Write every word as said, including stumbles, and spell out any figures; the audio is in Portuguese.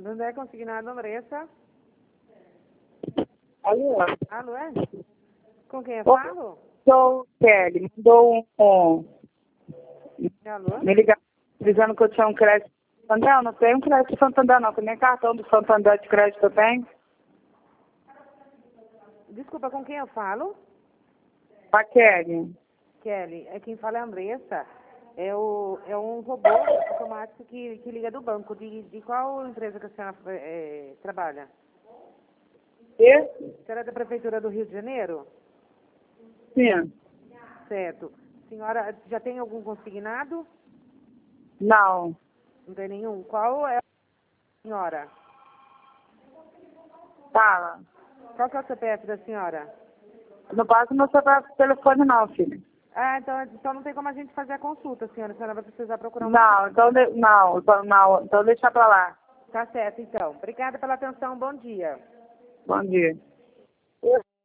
Santander consignado, Andressa. Alô? Alô, é? Com quem eu Ô, falo? Sou Kelly. Mandou um, um, Alô? me ligar dizendo que eu tinha um crédito do Santander. Eu não tenho um crédito do Santander, não. Que nem cartão do Santander de crédito eu tenho. Desculpa, com quem eu falo? A Kelly. Kelly, é quem fala é a Andressa. É, o, é um robô automático que, que liga do banco. De, de qual empresa que a senhora é, trabalha? E? A senhora é da Prefeitura do Rio de Janeiro? Sim. Certo. Senhora, já tem algum consignado? Não. Não tem nenhum? Qual é a senhora? Fala. Qual que é o C P F da senhora? Não passa meu celular pro telefone, não, filho. Ah, então, então não tem como a gente fazer a consulta, senhora. A senhora vai precisar procurar uma... Não, então, de, não, então, não, então deixa pra lá. Tá certo, então. Obrigada pela atenção. Bom dia. Bom dia.